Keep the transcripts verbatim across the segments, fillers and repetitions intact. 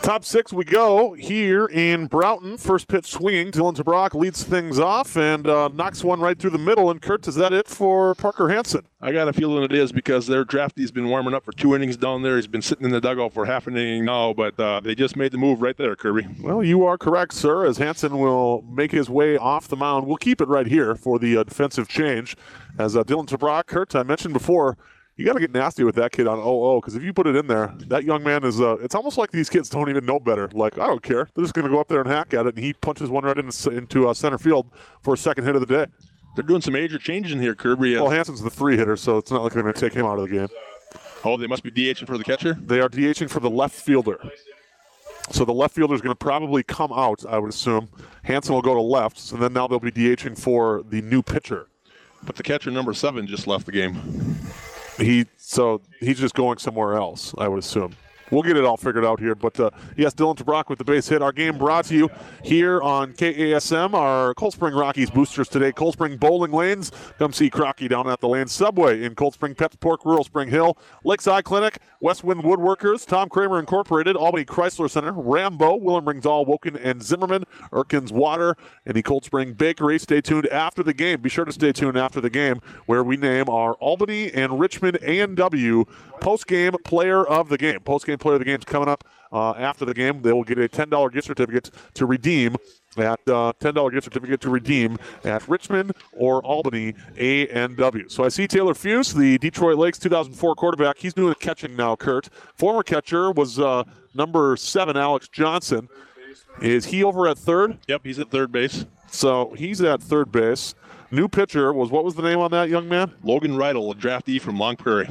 Top six we go here in Broughton. First pitch swinging. Dylan Tabrock leads things off and uh, knocks one right through the middle. And, Kurt, is that it for Parker Hansen? I got a feeling it is because their drafty's been warming up for two innings down there. He's been sitting in the dugout for half an inning now, but uh, they just made the move right there, Kirby. Well, you are correct, sir, as Hansen will make his way off the mound. We'll keep it right here for the uh, defensive change. As uh, Dylan Tabrock, Kurt, I mentioned before, you got to get nasty with that kid on oh oh, because if you put it in there, that young man is, uh, it's almost like these kids don't even know better. Like, I don't care. They're just going to go up there and hack at it, and he punches one right into, into uh, center field for a second hit of the day. They're doing some major changes in here, Kirby. Well, Hansen's the three hitter, so it's not like they're going to take him out of the game. Oh, they must be DHing for the catcher? They are DHing for the left fielder. So the left fielder is going to probably come out, I would assume. Hansen will go to left, and then now they'll be DHing for the new pitcher. But the catcher, number seven, just left the game. He so he's just going somewhere else, I would assume. We'll get it all figured out here. But, uh, yes, Dylan Tabrock with the base hit. Our game brought to you here on K A S M, our Cold Spring Rockies boosters today. Cold Spring Bowling Lanes. Come see Crocky down at the Lane Subway in Cold Spring, Pets Pork, Rural Spring Hill. Lakeside Clinic, Westwind Woodworkers, Tom Kramer Incorporated, Albany Chrysler Center, Rambo, Willem Ringdahl, Woken and Zimmerman, Erkins Water, and the Cold Spring Bakery. Stay tuned after the game. Be sure to stay tuned after the game where we name our Albany and Richmond A and W post-game player of the game. Post-game player of the game is coming up uh, after the game. They will get a ten dollars gift certificate to redeem at uh, ten dollars gift certificate to redeem at Richmond or Albany A and W. So I see Taylor Fuse, the Detroit Lakes two thousand four quarterback. He's doing catching now, Kurt. Former catcher was uh, number seven, Alex Johnson. Is he over at third? Yep, he's at third base. So he's at third base. New pitcher was, what was the name on that young man? Logan Reidel, a draftee from Long Prairie.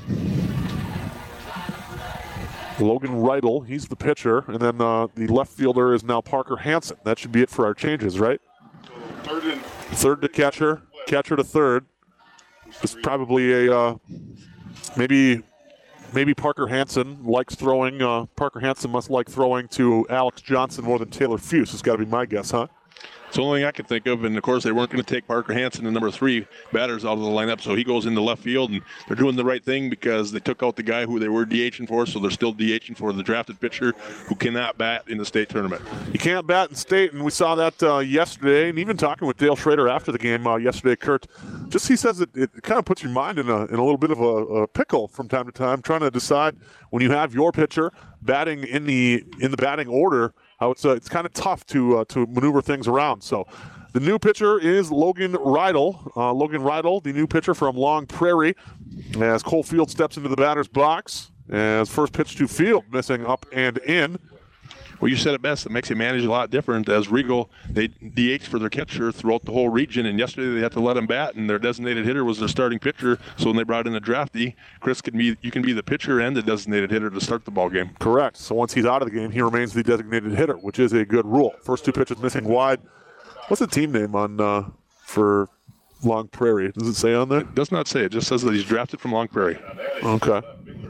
Logan Reidel, he's the pitcher. And then uh, the left fielder is now Parker Hansen. That should be it for our changes, right? Third and Third to catcher, catcher to third. It's probably a, uh, maybe maybe Parker Hansen likes throwing. Uh, Parker Hansen must like throwing to Alex Johnson more than Taylor Fuse. It's got to be my guess, huh? It's the only thing I can think of, and of course they weren't going to take Parker Hansen, the number three batters, out of the lineup, so he goes into left field, and they're doing the right thing because they took out the guy who they were DHing for, so they're still DHing for the drafted pitcher who cannot bat in the state tournament. You can't bat in state, and we saw that uh, yesterday, and even talking with Dale Schrader after the game uh, yesterday, Kurt, just he says it, it kind of puts your mind in a, in a little bit of a, a pickle from time to time, trying to decide when you have your pitcher batting in the in the batting order, how it's uh, it's kind of tough to uh, to maneuver things around. So the new pitcher is Logan Reidel. Uh, Logan Reidel, the new pitcher from Long Prairie, as Cole Field steps into the batter's box. As first pitch to Field, missing up and in. Well, you said it best. It makes you manage a lot different. As Regal, they D H for their catcher throughout the whole region, and yesterday they had to let him bat, and their designated hitter was their starting pitcher. So when they brought in the draftee, Chris can be you can be the pitcher and the designated hitter to start the ball game. Correct. So once he's out of the game, he remains the designated hitter, which is a good rule. First two pitches missing wide. What's the team name on uh, for Long Prairie? Does it say on there? It does not say. It just says that he's drafted from Long Prairie. Okay.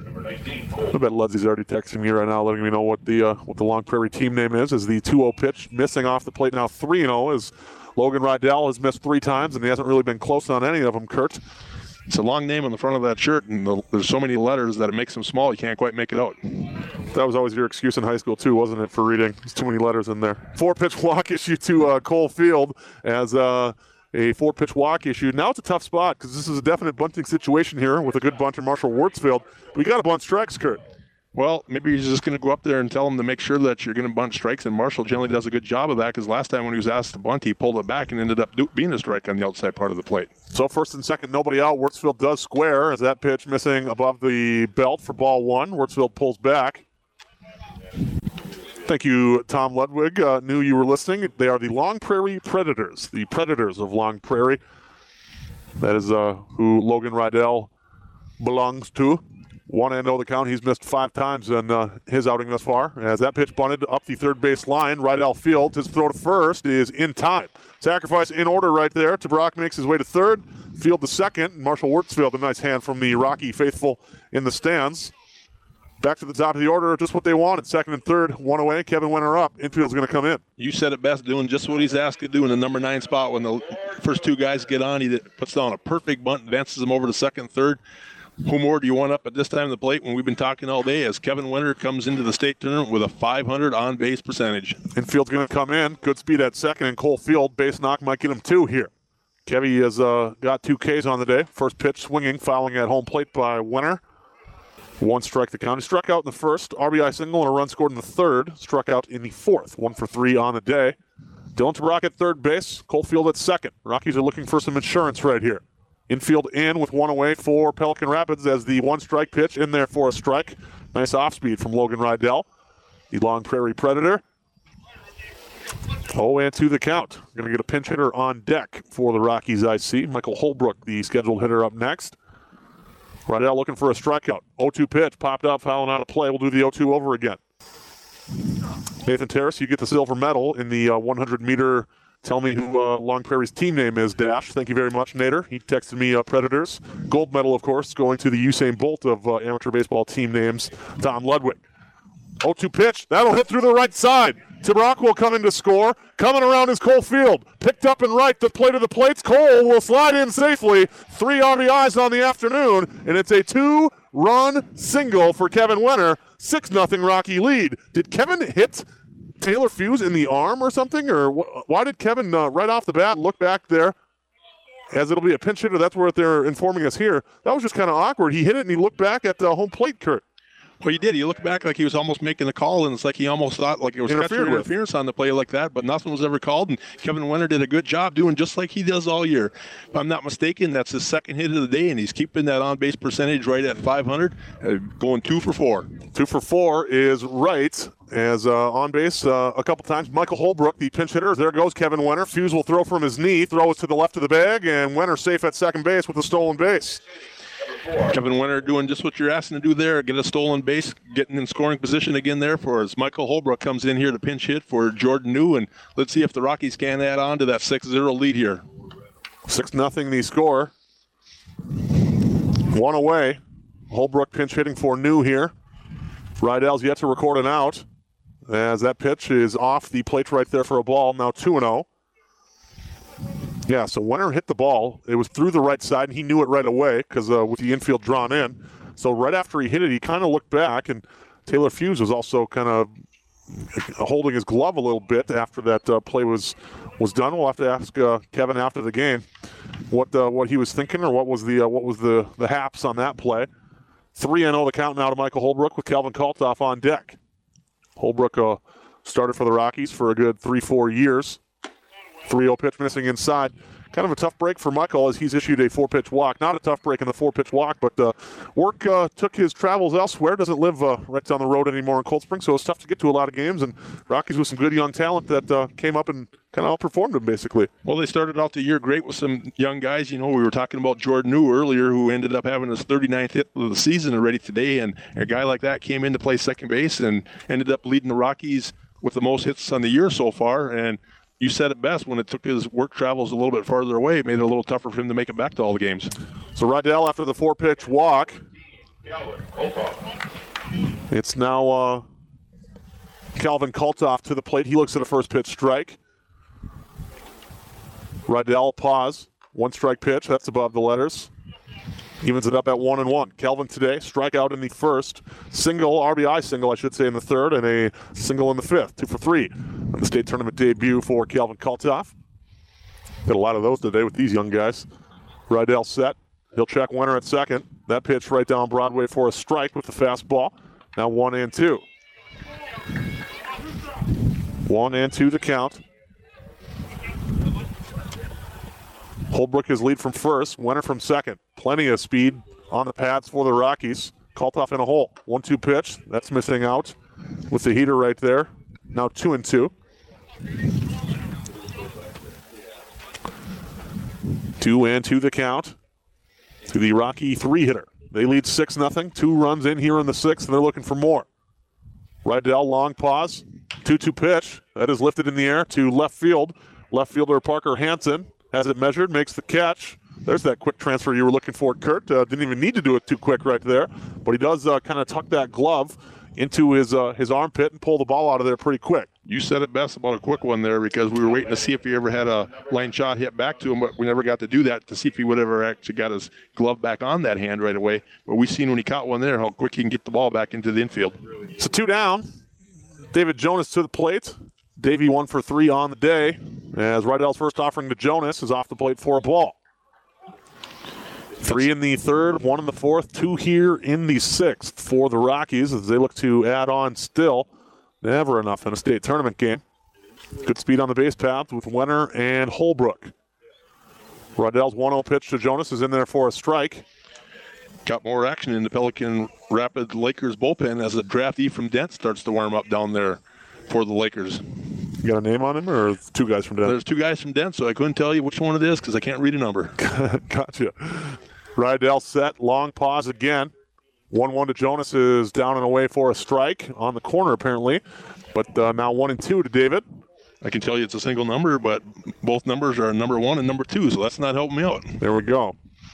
I bet Ledsey's already texting me right now, letting me know what the uh, what the Long Prairie team name is. Is the two oh pitch missing off the plate now three and oh as Logan Reidel has missed three times, and he hasn't really been close on any of them, Kurt. It's a long name on the front of that shirt, and the, there's so many letters that it makes them small, you can't quite make it out. That was always your excuse in high school, too, wasn't it, for reading? There's too many letters in there. Four-pitch walk issue to uh, Cole Field as uh, a four-pitch walk issue. Now it's a tough spot because this is a definite bunting situation here with a good bunter, Marshall Wurtzfield. We got to bunt strikes, Kurt. Well, maybe he's just going to go up there and tell him to make sure that you're going to bunt strikes, and Marshall generally does a good job of that because last time when he was asked to bunt, he pulled it back and ended up do- being a strike on the outside part of the plate. So first and second, nobody out. Wurtzfield does square as that pitch missing above the belt for ball one. Wurtzfield pulls back. Thank you, Tom Ludwig. Uh, knew you were listening. They are the Long Prairie Predators, the Predators of Long Prairie. That is uh, who Logan Reidel belongs to. one and oh the count. He's missed five times in uh, his outing thus far. As that pitch bunted up the third base line, Reidel fields. His throw to first is in time. Sacrifice in order right there. Tabrock makes his way to third. Field to second. Marshall Wurtzfield, a nice hand from the Rocky faithful in the stands. Back to the top of the order, just what they wanted. Second and third, one away. Kevin Winter up. Infield's going to come in. You said it best, doing just what he's asked to do in the number nine spot. When the first two guys get on, he puts down a perfect bunt, advances them over to second and third. Who more do you want up at this time of the plate when we've been talking all day as Kevin Winter comes into the state tournament with a five hundred on-base percentage? Infield's going to come in. Good speed at second, and Cole Field, base knock, might get him two here. Kevy has uh, got two Ks on the day. First pitch swinging, fouling at home plate by Winter. One strike the count. He struck out in the first, R B I single, and a run scored in the third. Struck out in the fourth. One for three on the day. Dylan Tabrock at third base, Cole Field at second. Rockies are looking for some insurance right here. Infield in with one away for Pelican Rapids as the one-strike pitch in there for a strike. Nice off-speed from Logan Rydell, the Long Prairie Predator. Oh, and to the count. Going to get a pinch hitter on deck for the Rockies, I see. Michael Holbrook, the scheduled hitter, up next. Rydell looking for a strikeout. oh two pitch, popped up, fouling out of play. We'll do the oh two over again. Nathan Terrace, you get the silver medal in the uh, one hundred meter Tell me who uh, Long Prairie's team name is, Dash. Thank you very much, Nader. He texted me uh, Predators. Gold medal, of course, going to the Usain Bolt of uh, amateur baseball team names, Tom Ludwig. oh two pitch. That'll hit through the right side. Tabrock will come in to score. Coming around is Cole Field. Picked up and right, the plate of the plates. Cole will slide in safely. Three R B Is on the afternoon, and it's a two-run single for Kevin Winter. six nothing Rocky lead. Did Kevin hit Taylor Fuse in the arm or something? Or wh- why did Kevin, uh, right off the bat, look back there? As it'll be a pinch hitter, that's what they're informing us here. That was just kind of awkward. He hit it and he looked back at the home plate, Kurt. Well, he did. He looked back like he was almost making the call, and it's like he almost thought like it was catcher interference on the play like that, but nothing was ever called, and Kevin Winter did a good job doing just like he does all year. If I'm not mistaken, that's his second hit of the day, and he's keeping that on-base percentage right at five hundred, uh, going two for four. Two for four is right. As uh, on base uh, a couple times, Michael Holbrook, the pinch hitter. There goes Kevin Winter. Fuse will throw from his knee, throw it to the left of the bag, and Winter safe at second base with a stolen base. Kevin Winter doing just what you're asking to do there, get a stolen base, getting in scoring position again there for us. Michael Holbrook comes in here to pinch hit for Jordan New, and let's see if the Rockies can add on to that six zero lead here. six nothing the score. One away. Holbrook pinch hitting for New here. Rydell's yet to record an out, as that pitch is off the plate right there for a ball, now two and oh. Yeah, so Winter hit the ball. It was through the right side, and he knew it right away because uh, with the infield drawn in. So right after he hit it, he kind of looked back, and Taylor Fuse was also kind of holding his glove a little bit after that uh, play was was done. We'll have to ask uh, Kevin after the game what uh, what he was thinking or what was the uh, what was the the haps on that play. three and oh the count now to Michael Holbrook with Calvin Kaltoff on deck. Holbrook uh, started for the Rockies for a good three, four years. three oh pitch missing inside. Kind of a tough break for Michael as he's issued a four-pitch walk. Not a tough break in the four-pitch walk, but uh, work uh, took his travels elsewhere. Doesn't live uh, right down the road anymore in Cold Spring, so it's tough to get to a lot of games. And Rockies with some good young talent that uh, came up and kind of outperformed him, basically. Well, they started out the year great with some young guys. You know, we were talking about Jordan New earlier, who ended up having his thirty-ninth hit of the season already today. And a guy like that came in to play second base and ended up leading the Rockies with the most hits on the year so far. And you said it best, when it took his work travels a little bit farther away, it made it a little tougher for him to make it back to all the games. So Rydell after the four-pitch walk. It's now uh, Calvin Kaltoff to the plate. He looks at a first-pitch strike. Rydell pause. One-strike pitch. That's above the letters. Evens it up at one and one. Calvin today, strikeout in the first, single, R B I single, I should say, in the third, and a single in the fifth. Two for three. On the state tournament debut for Calvin Kaltoff. Got a lot of those today with these young guys. Rydell set. He'll check Winter at second. That pitch right down Broadway for a strike with the fastball. Now one and two. One and two the count. Holbrook his lead from first, Winter from second. Plenty of speed on the pads for the Rockies. Kaltoff in a hole. one two pitch. That's missing out with the heater right there. Now two and two. Two and two the count to the Rocky three-hitter. They lead six nothing. Two runs in here in the sixth, and they're looking for more. Rydell, long pause. two two pitch. That is lifted in the air to left field. Left fielder Parker Hansen has it measured, makes the catch. There's that quick transfer you were looking for, Kurt. Uh, didn't even need to do it too quick right there. But he does uh, kind of tuck that glove into his uh, his armpit and pull the ball out of there pretty quick. You said it best about a quick one there, because we were waiting to see if he ever had a line shot hit back to him, but we never got to do that to see if he would ever actually got his glove back on that hand right away. But we seen when he caught one there how quick he can get the ball back into the infield. So two down. David Jonas to the plate. Davey one for three on the day, as Rydell's first offering to Jonas is off the plate for a ball. Three in the third, one in the fourth, two here in the sixth for the Rockies as they look to add on still. Never enough in a state tournament game. Good speed on the base path with Wenner and Holbrook. Rydell's one oh pitch to Jonas is in there for a strike. Got more action in the Pelican Rapids Lakers bullpen as a draftee from Dent starts to warm up down there for the Lakers. You got a name on him, or two guys from Dent? There's two guys from Dent, so I couldn't tell you which one it is because I can't read a number. Gotcha. Rydell set, long pause again. one one to Jonas is down and away for a strike on the corner apparently, but uh, now one and two to David. I can tell you it's a single number, but both numbers are number one and number two, so that's not helping me out. There we go.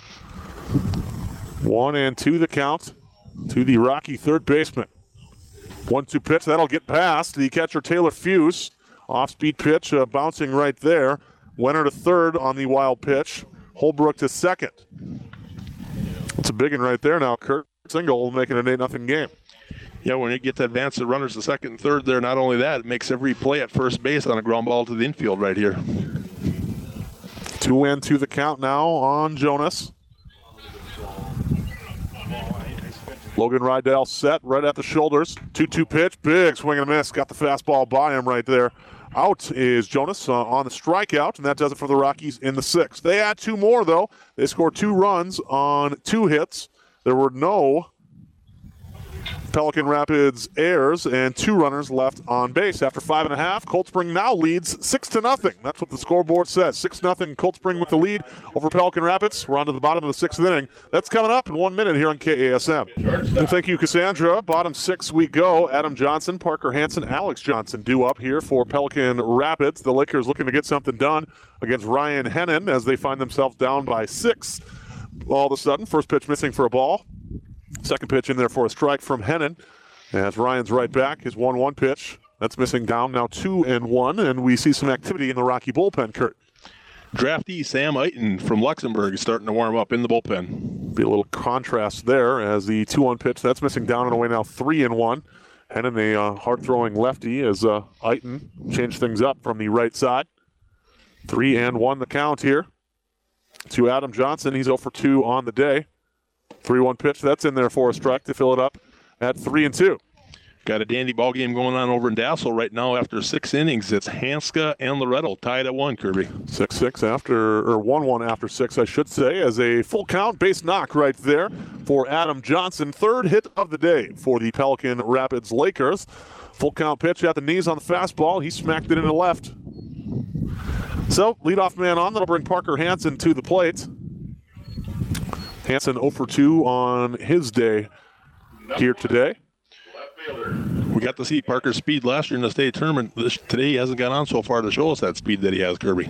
One and two the count to the Rocky third baseman. one two pitch, that'll get past the catcher Taylor Fuse. Off-speed pitch, uh, bouncing right there. Wenner to third on the wild pitch. Holbrook to second. It's a big one right there now. Kurt Single making an eight nothing game. Yeah, when you get to advance the runners to second and third there, not only that, it makes every play at first base on a ground ball to the infield right here. Two and two the count now on Jonas. Logan Rydell set right at the shoulders. two two pitch, big swing and a miss. Got the fastball by him right there. Out is Jonas uh, on the strikeout, and that does it for the Rockies in the sixth. They add two more, though. They scored two runs on two hits. There were no Pelican Rapids errors and two runners left on base. After five and a half, Cold Spring now leads six to nothing. That's what the scoreboard says. Six nothing. Cold Spring with the lead over Pelican Rapids. We're on to the bottom of the sixth inning. That's coming up in one minute here on K A S M. And thank you, Cassandra. Bottom six we go. Adam Johnson, Parker Hansen, Alex Johnson due up here for Pelican Rapids. The Lakers looking to get something done against Ryan Hennon as they find themselves down by six. All of a sudden, first pitch missing for a ball. Second pitch in there for a strike from Hennon. As Ryan's right back, his one one pitch. That's missing down now two and one, and we see some activity in the Rocky bullpen, Kurt. Draftee Sam Eiton from Luxembourg is starting to warm up in the bullpen. Be a little contrast there as the two one pitch. That's missing down and away now three and one. Hennon, a uh, hard-throwing lefty, as uh, Eiton changed things up from the right side. Three and one the count here to Adam Johnson. He's oh for two on the day. three one pitch, that's in there for a strike to fill it up at three and two. Got a dandy ball game going on over in Dassel right now after six innings. It's Hanska and Loretto tied at one, Kirby. six six after, or one one after six, I should say, as a full count base knock right there for Adam Johnson. Third hit of the day for the Pelican Rapids Lakers. Full count pitch at the knees on the fastball. He smacked it into left. So, leadoff man on. That'll bring Parker Hansen to the plate. Hansen oh for two on his day here today. We got to see Parker's speed last year in the state tournament. This, today he hasn't got on so far to show us that speed that he has, Kirby.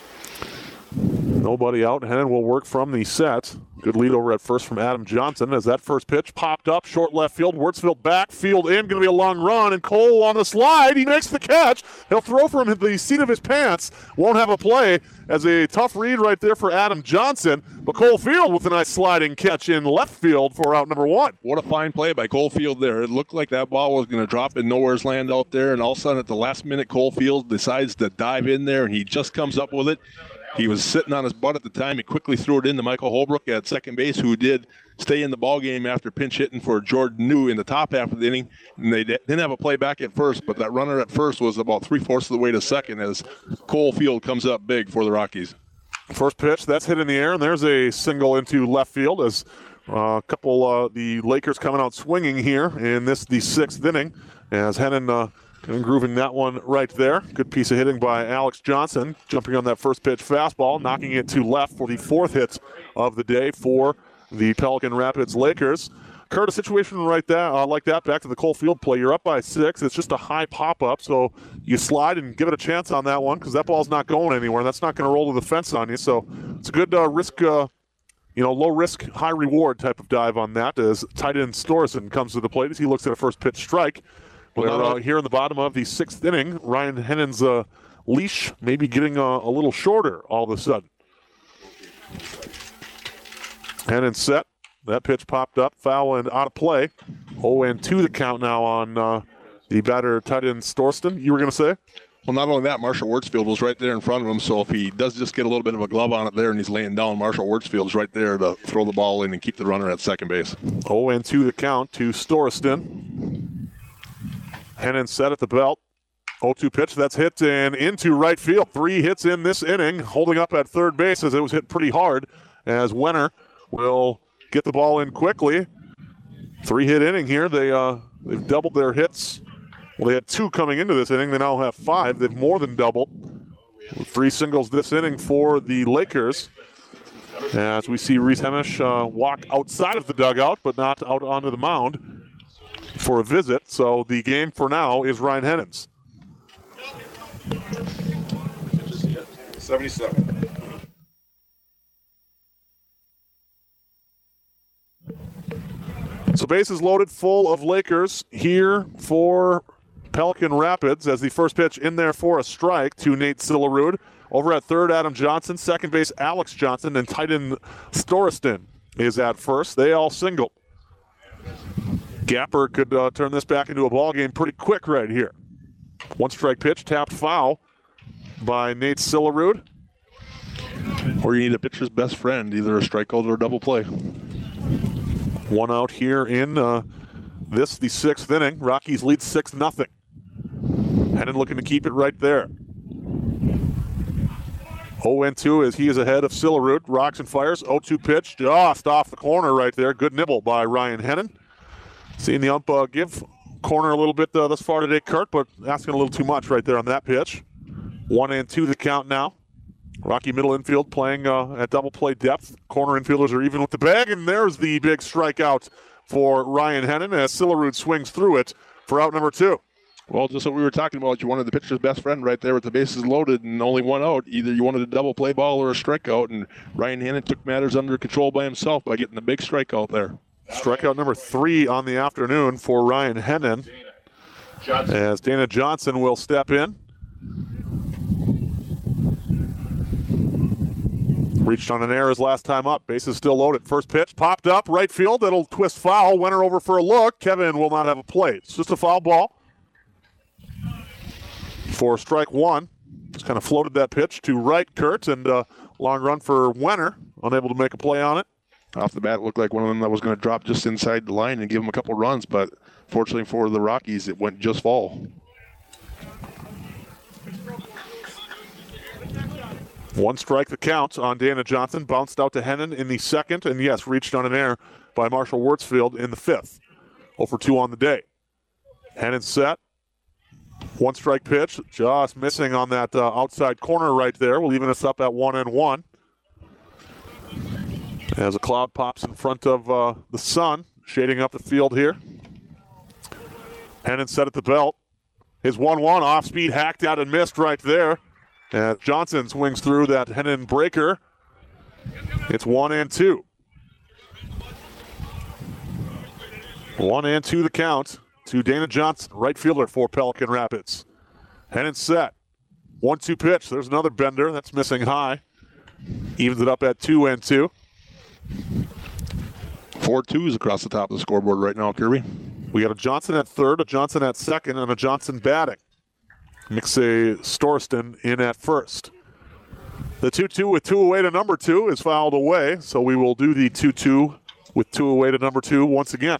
Nobody out. Hennon will work from the set. Good lead over at first from Adam Johnson as that first pitch popped up. Short left field. Wurtzfeld back. Field in. Going to be a long run. And Cole on the slide. He makes the catch. He'll throw from the seat of his pants. Won't have a play as a tough read right there for Adam Johnson. But Cole Field with a nice sliding catch in left field for out number one. What a fine play by Cole Field there. It looked like that ball was going to drop in nowhere's land out there. And all of a sudden at the last minute, Cole Field decides to dive in there. And he just comes up with it. He was sitting on his butt at the time. He quickly threw it into Michael Holbrook at second base, who did stay in the ball game after pinch hitting for Jordan New in the top half of the inning. And they didn't have a play back at first, but that runner at first was about three-fourths of the way to second as Cole Field comes up big for the Rockies. First pitch, that's hit in the air, and there's a single into left field as uh, a couple uh, the Lakers coming out swinging here in this the sixth inning as Hennon uh, and grooving that one right there. Good piece of hitting by Alex Johnson, jumping on that first pitch fastball, knocking it to left for the fourth hit of the day for the Pelican Rapids Lakers. Kurt, a situation right that, uh, like that, back to the Cole Field play. You're up by six. It's just a high pop-up, so you slide and give it a chance on that one because that ball's not going anywhere, and that's not going to roll to the fence on you. So it's a good uh, risk uh, you know, low risk, high reward type of dive on that as tight end Storson comes to the plate as he looks at a first pitch strike. We're uh, here in the bottom of the sixth inning. Ryan Hennon's uh, leash maybe getting a, a little shorter all of a sudden. Hennon set. That pitch popped up, foul and out of play. oh and two the count now on uh, the batter tight end Storston. You were going to say? Well, not only that, Marshall Wurtzfield was right there in front of him, so if he does just get a little bit of a glove on it there and he's laying down, Marshall Wurtzfield's right there to throw the ball in and keep the runner at second base. oh and two the count to Storston. Hennon set at the belt. oh two pitch, that's hit and into right field. Three hits in this inning, holding up at third base as it was hit pretty hard as Wenner will get the ball in quickly. Three-hit inning here. They, uh, they've doubled their hits. Well, they had two coming into this inning. They now have five. They've more than doubled. Three singles this inning for the Lakers. As we see Reese Hemish uh, walk outside of the dugout, but not out onto the mound for a visit. So the game for now is Ryan Hennon's. seventy-seven. So bases loaded full of Lakers here for Pelican Rapids as the first pitch in there for a strike to Nate Sillerud. Over at third, Adam Johnson. Second base, Alex Johnson. And tight end Storiston is at first. They all single. Gapper could uh, turn this back into a ball game pretty quick right here. One strike pitch, tapped foul by Nate Sillerud. Or you need a pitcher's best friend, either a strikeout or a double play. One out here in uh, this, the sixth inning. Rockies lead six nothing. Hennon looking to keep it right there. oh and two as he is ahead of Sillerud. Rocks and fires. oh two pitch just off the corner right there. Good nibble by Ryan Hennon. Seeing the ump uh, give corner a little bit uh, thus far today, Kurt, but asking a little too much right there on that pitch. One and two the count now. Rocky middle infield playing uh, at double play depth. Corner infielders are even with the bag, and there's the big strikeout for Ryan Hennon as Sillerud swings through it for out number two. Well, just what we were talking about, you wanted the pitcher's best friend right there with the bases loaded and only one out. Either you wanted a double play ball or a strikeout, and Ryan Hennon took matters under control by himself by getting the big strikeout there. Strikeout number three on the afternoon for Ryan Hennon as Dana Johnson will step in. Reached on an error his last time up. Bases still loaded. First pitch popped up. Right field. It'll twist foul. Wenner over for a look. Kevin will not have a play. It's just a foul ball for strike one. Just kind of floated that pitch to right, Kurt, and uh, long run for Wenner. Unable to make a play on it. Off the bat, it looked like one of them that was going to drop just inside the line and give him a couple runs, but fortunately for the Rockies, it went just fall. One strike the count on Dana Johnson. Bounced out to Hennon in the second, and yes, reached on an error by Marshall Wurtzfield in the fifth. oh for two on the day. Hennon set. One strike pitch, just missing on that uh, outside corner right there. Will even us up at one and one. As a cloud pops in front of uh, the sun, shading up the field here. Hennon set at the belt. His one one off speed hacked out and missed right there. As Johnson swings through that Hennon breaker. It's one and two. One and two the count to Dana Johnson, right fielder for Pelican Rapids. Hennon set. One two pitch. There's another bender that's missing high. Evens it up at two and two. Four twos across the top of the scoreboard right now, Kirby. We got a Johnson at third, a Johnson at second, and a Johnson batting. Mixe Storston in at first. The two two with two away to number two is fouled away, so we will do the two two with two away to number two once again.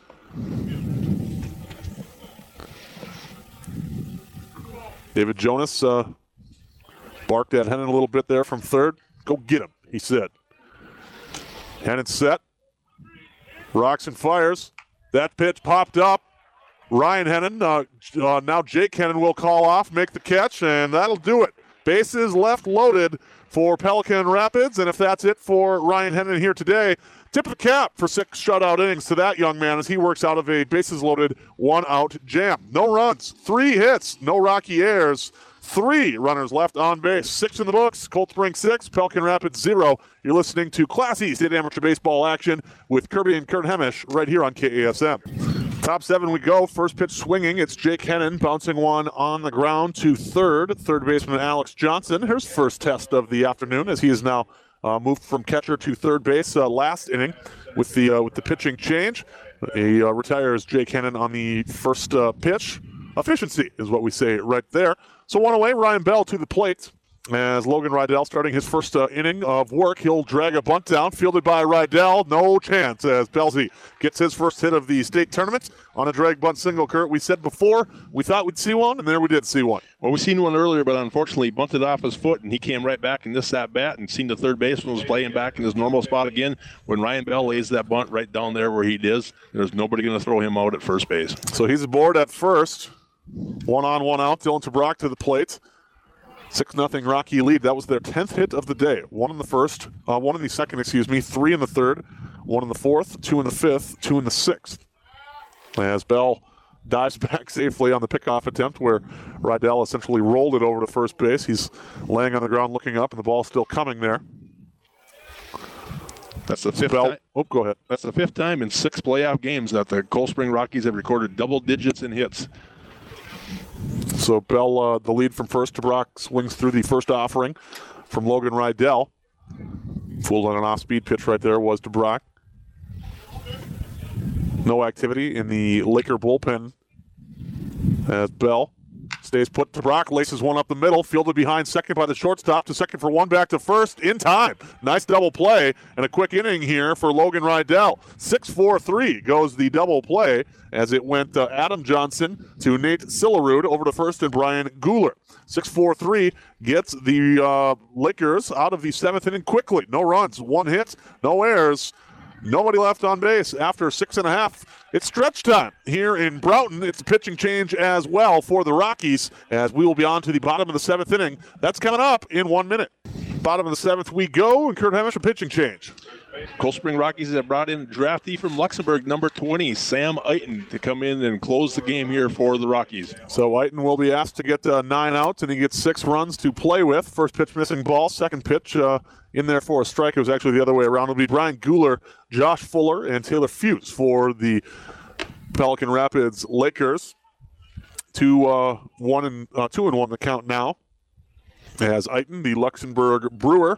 David Jonas uh, barked at Hennon a little bit there from third. Go get him, he said. Hennon set. Rocks and fires. That pitch popped up. Ryan Hennon, uh, uh, now Jake Hennon will call off, make the catch, and that'll do it. Bases left loaded for Pelican Rapids, and if that's it for Ryan Hennon here today, tip of the cap for six shutout innings to that young man as he works out of a bases loaded, one out jam. No runs, three hits, no rocky airs, three runners left on base. Six in the books. Cold Spring six, Pelican Rapids zero. You're listening to Class E State Amateur Baseball action with Kirby and Kurt Hemish right here on K A S M. Top seven we go. First pitch swinging. It's Jake Hennon bouncing one on the ground to third. Third baseman Alex Johnson. Here's first test of the afternoon as he is now uh, moved from catcher to third base uh, last inning with the uh, with the pitching change. He uh, retires Jake Hennon on the first uh, pitch. Efficiency is what we say right there. So one away, Ryan Bell to the plate as Logan Rydell starting his first uh, inning of work. He'll drag a bunt down, fielded by Rydell. No chance as Belsey gets his first hit of the state tournament on a drag bunt single. Kurt, we said before we thought we'd see one, and there we did see one. Well, we seen one earlier, but unfortunately he bunted off his foot, and he came right back in this at bat and seen the third baseman was playing back in his normal spot again. When Ryan Bell lays that bunt right down there where he is, there's nobody going to throw him out at first base. So he's aboard at first. One on, one out. Dylan Tabrock to the plate. six nothing Rocky lead. That was their tenth hit of the day. One in the first, uh, one in the second, excuse me, three in the third, one in the fourth, two in the fifth, two in the sixth. As Bell dives back safely on the pickoff attempt where Rydell essentially rolled it over to first base. He's laying on the ground looking up, and the ball's still coming there. That's the fifth Bell, time. Oh, go ahead. That's the fifth time in six playoff games that the Cold Spring Rockies have recorded double digits in hits. So Bell, uh, the lead from first. Tabrock swings through the first offering from Logan Rydell. Fooled on an off-speed pitch right there was Tabrock. No activity in the Laker bullpen as Bell stays put. Tabrock laces one up the middle, fielded behind second by the shortstop, to second for one, back to first in time. Nice double play and a quick inning here for Logan Rydell. six four three goes the double play as it went uh, Adam Johnson to Nate Sillerud over to first and Brian Guler. six four three gets the uh, Lakers out of the seventh inning quickly. No runs, one hit, no errors. Nobody left on base after six and a half. It's stretch time here in Broughton. It's a pitching change as well for the Rockies as we will be on to the bottom of the seventh inning. That's coming up in one minute. Bottom of the seventh we go, and Kurt Hemish, a pitching change. Cold Spring Rockies have brought in a draftee from Luxembourg, number twenty, Sam Eiton, to come in and close the game here for the Rockies. So Eiton will be asked to get uh, nine outs, and he gets six runs to play with. First pitch missing ball, second pitch uh, in there for a strike. It was actually the other way around. It'll be Brian Guler, Josh Fuller, and Taylor Fuse for the Pelican Rapids Lakers. Two, uh, one and uh, two and one the count now. As Eiton, the Luxembourg Brewer,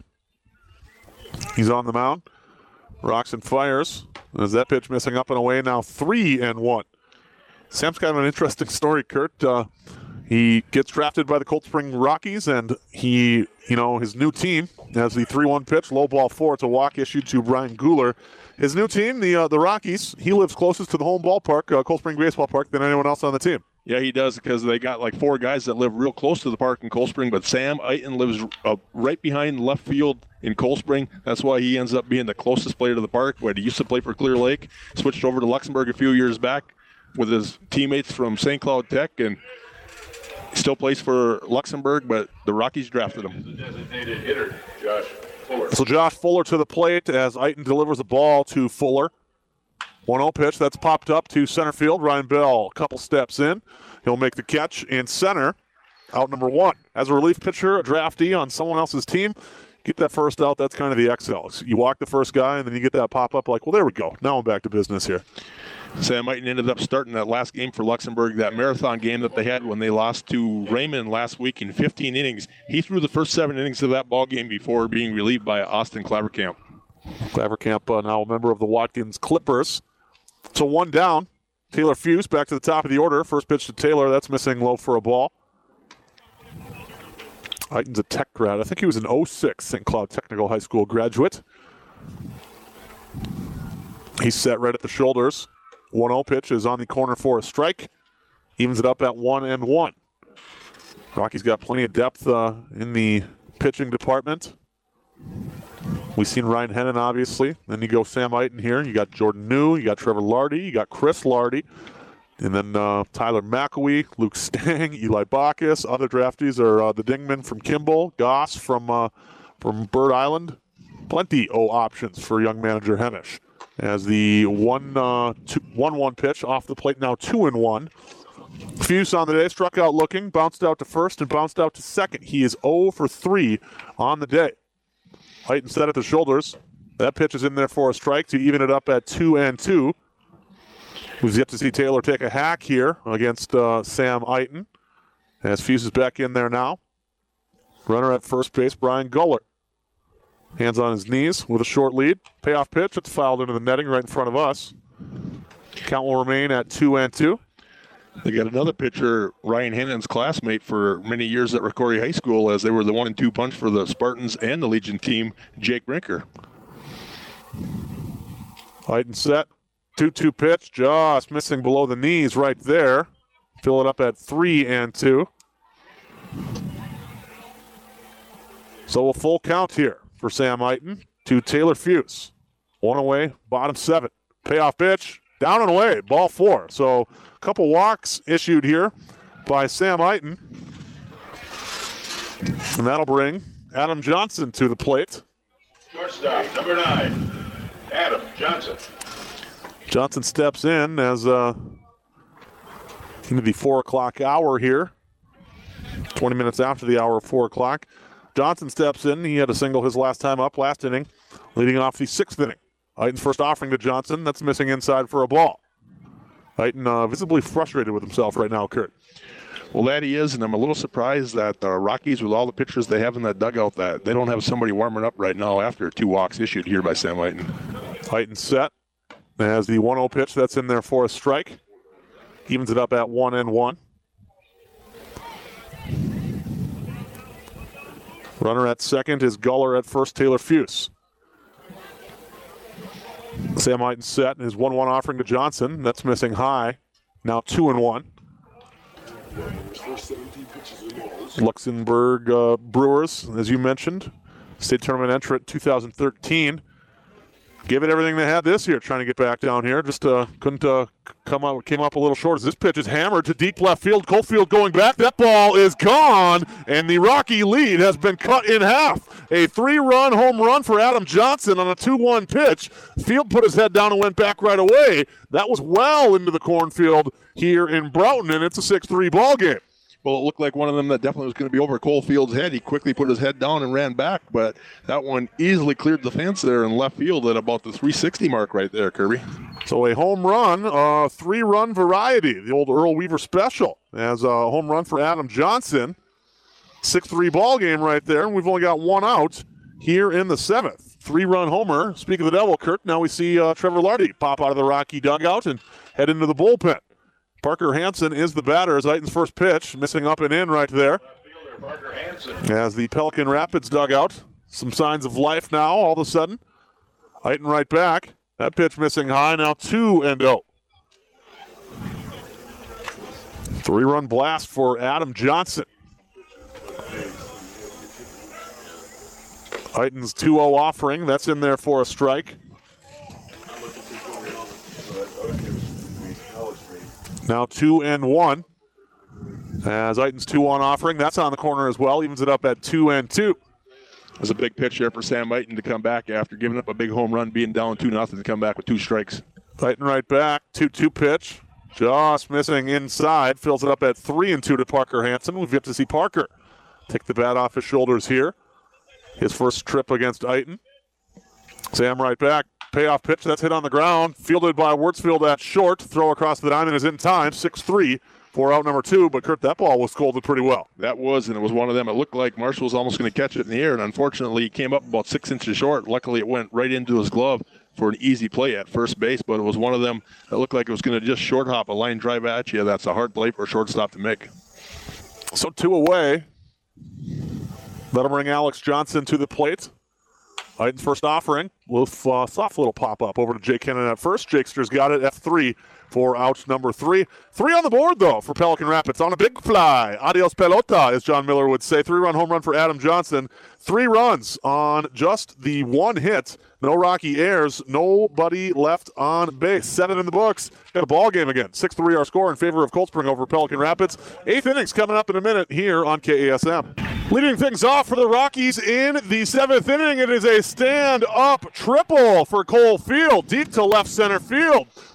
he's on the mound. Rocks and fires. As that pitch missing up and away, now three and one. Sam's kind of an interesting story, Kurt. Uh, he gets drafted by the Cold Spring Rockies, and he, you know, his new team has the three one pitch, low ball four. It's a walk issued to Brian Guler. His new team, the uh, the Rockies, he lives closest to the home ballpark, uh, Cold Spring Baseball Park, than anyone else on the team. Yeah, he does, because they got like four guys that live real close to the park in Cold Spring, but Sam Eiton lives uh, right behind left field in Cold Spring. That's why he ends up being the closest player to the park. But he used to play for Clear Lake, switched over to Luxembourg a few years back with his teammates from Saint Cloud Tech, and still plays for Luxembourg, but the Rockies drafted him. The designated hitter, Josh Fuller. So Josh Fuller to the plate as Eiton delivers the ball to Fuller. one oh pitch, that's popped up to center field. Ryan Bell, a couple steps in. He'll make the catch in center. Out number one. As a relief pitcher, a draftee on someone else's team, get that first out. That's kind of the X L. You walk the first guy, and then you get that pop-up like, well, there we go. Now I'm back to business here. Sam Eiton ended up starting that last game for Luxembourg, that marathon game that they had when they lost to Raymond last week in fifteen innings. He threw the first seven innings of that ball game before being relieved by Austin Clavercamp. Clavercamp, uh, now a member of the Watkins Clippers. So one down. Taylor Fuse back to the top of the order. First pitch to Taylor. That's missing low for a ball. Eiton's a tech grad. I think he was an oh six Saint Cloud Technical High School graduate. He's set right at the shoulders. one oh pitch is on the corner for a strike. Evens it up at one and one. Rocky's got plenty of depth uh, in the pitching department. We've seen Ryan Hennon, obviously. Then you go Sam Eiton here. You got Jordan New. You got Trevor Lardy. You got Chris Lardy. And then uh, Tyler McAwee, Luke Stang, Eli Bacchus. Other draftees are uh, the Dingman from Kimball, Goss from uh, from Bird Island. Plenty of options for young manager Hemish. As the one, uh, two, one one pitch off the plate, now two and one Fuse on the day, struck out looking, bounced out to first and bounced out to second. He is oh for three on the day. Heighton set at the shoulders. That pitch is in there for a strike to even it up at two and two. We've yet to see Taylor take a hack here against uh, Sam Eiton. As Fuse is back in there now. Runner at first base, Brian Guller. Hands on his knees with a short lead. Payoff pitch. It's fouled into the netting right in front of us. Count will remain at two and two. They got another pitcher, Ryan Hannon's classmate for many years at Rocori High School, as they were the one and two punch for the Spartans and the Legion team, Jake Brinker. Heighten set. two two pitch. Just missing below the knees right there. Fill it up at three and two. So a full count here for Sam Eiton to Taylor Fuse. One away, bottom seven. Payoff pitch. Down and away. Ball four. So a couple walks issued here by Sam Eiton. And that'll bring Adam Johnson to the plate. Shortstop, number nine, Adam Johnson. Johnson steps in as uh, into the four o'clock hour here. twenty minutes after the hour of four o'clock. Johnson steps in. He had a single his last time up, last inning, leading off the sixth inning. Heighton's first offering to Johnson. That's missing inside for a ball. Heighton uh, visibly frustrated with himself right now, Kurt. Well, that he is, and I'm a little surprised that the Rockies, with all the pitchers they have in that dugout, that they don't have somebody warming up right now after two walks issued here by Sam Heighton. Heighton set. Has the one oh pitch that's in there for a strike. Evens it up at one and one. Runner at second is Guller at first, Taylor Fuse. Sam Heighton set and his one one offering to Johnson. That's missing high. Now two and one. Luxembourg uh, Brewers, as you mentioned, state tournament entrant two thousand thirteen. Give it everything they had this year, trying to get back down here. Just uh, couldn't uh, come out, came up a little short as this pitch is hammered to deep left field. Cofield going back. That ball is gone, and the Rocky lead has been cut in half. A three-run home run for Adam Johnson on a two one pitch. Field put his head down and went back right away. That was well into the cornfield here in Broughton, and it's a six three ball game. Well, it looked like one of them that definitely was going to be over Colefield's head. He quickly put his head down and ran back, but that one easily cleared the fence there in left field at about the three sixty mark right there, Kirby. So a home run, uh, three-run variety, the old Earl Weaver special, as a home run for Adam Johnson. six three ball game right there, and we've only got one out here in the seventh. Three-run homer. Speak of the devil, Kurt, now we see uh, Trevor Lardy pop out of the Rocky dugout and head into the bullpen. Parker Hansen is the batter as Heighton's first pitch, missing up and in right there. Parker Hansen. As the Pelican Rapids dugout, some signs of life now all of a sudden. Heighton right back. That pitch missing high, now two and oh. Three-run blast for Adam Johnson. Heighton's two oh offering, that's in there for a strike. Now two and one. As Heighton's two one offering, that's on the corner as well. Evens it up at two and two. It was a big pitch there for Sam Heighton to come back after giving up a big home run, being down two nothing to come back with two strikes. Heighton right back, two two pitch. Just missing inside. Fills it up at three and two to Parker Hansen. We've yet to see Parker take the bat off his shoulders here. His first trip against Heighton. Sam right back. Payoff pitch, that's hit on the ground. Fielded by Wurtzfield at short. Throw across the diamond is in time. six three for out number two. But, Kurt, that ball was scolded pretty well. That was, and it was one of them. It looked like Marshall was almost going to catch it in the air, and unfortunately he came up about six inches short. Luckily it went right into his glove for an easy play at first base, but it was one of them that looked like it was going to just short hop a line drive at you. That's a hard play for a shortstop to make. So two away. That'll bring Alex Johnson to the plate. Heighton's first offering with uh, soft little pop-up over to Jake Hennon at first. Jakester's got it, F three for out number three. Three on the board, though, for Pelican Rapids on a big fly. Adios pelota, as John Miller would say. Three-run home run for Adam Johnson. Three runs on just the one hit. No Rocky airs. Nobody left on base. Seven in the books. Got a ball game again. six three our score in favor of Cold Spring over Pelican Rapids. Eighth innings coming up in a minute here on K A S M. Leading things off for the Rockies in the seventh inning, it is a stand-up triple for Cole Field, deep to left center field.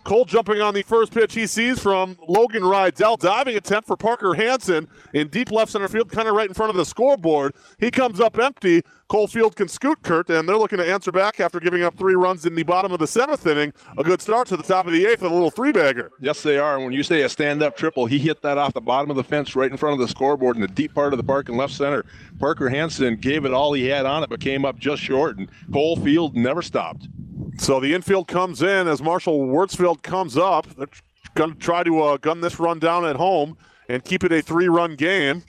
Cole jumping on the first pitch he sees from Logan Rydell. Diving attempt for Parker Hansen in deep left center field, kind of right in front of the scoreboard. He comes up empty. Cole Field can scoot, Kurt, and they're looking to answer back after giving up three runs in the bottom of the seventh inning. A good start to the top of the eighth with a little three-bagger. Yes, they are. And when you say a stand-up triple, he hit that off the bottom of the fence right in front of the scoreboard in the deep part of the park in left center. Parker Hansen gave it all he had on it, but came up just short, and Cole Field never stopped. So the infield comes in as Marshall Wurtzfeld comes up. They're going to try to uh, gun this run down at home and keep it a three-run game.